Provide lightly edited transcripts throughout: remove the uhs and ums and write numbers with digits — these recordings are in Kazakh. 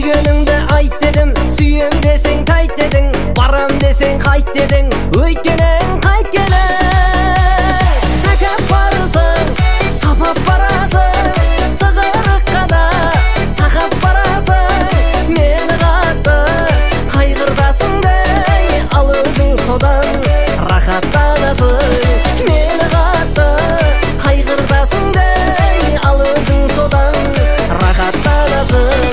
Сүйгеніңді айт дедім, сүйем десең тайт дедің, барам десең қайт дедің, өйткенің қайткенің. Тәкап барысың, тапап барасың, тығырыққа да тақап барасың. Мені қатты қайғыртасың дей, ал өзің содан рахаттанасың. Мені қатты қайғыртасың дей, ал өзің содан рахаттанасың.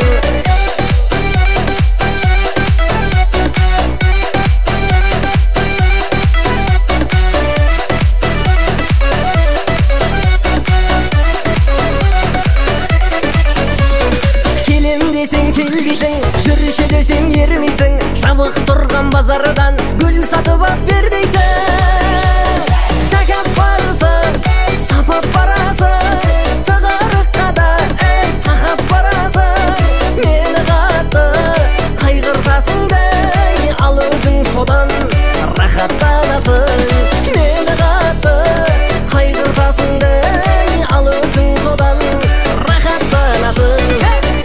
Келгейсің, жүрші десем ермейсің, жабық тұрған базардан гүл сатып ап бер дейсің. Тәкап барысың, тапап барасың, тығырыққа да тақап барасың. Мені қатты қайғыртасың дей, ал өзің содан рахаттанасың. Мені қатты қайғыртасың дей, ал өзің содан рахаттанасың.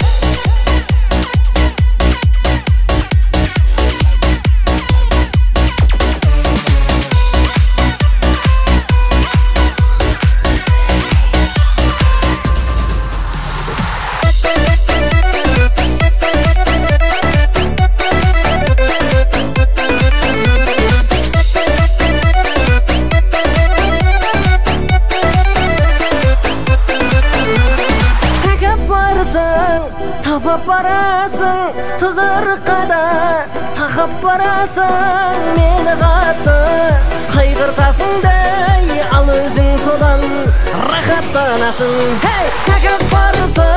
Тапап барасың, тығырыққа да тақап барасың. Мені қатты қайғыртасың дей, ал өзің содан рахаттанасың. Тәкап барысың,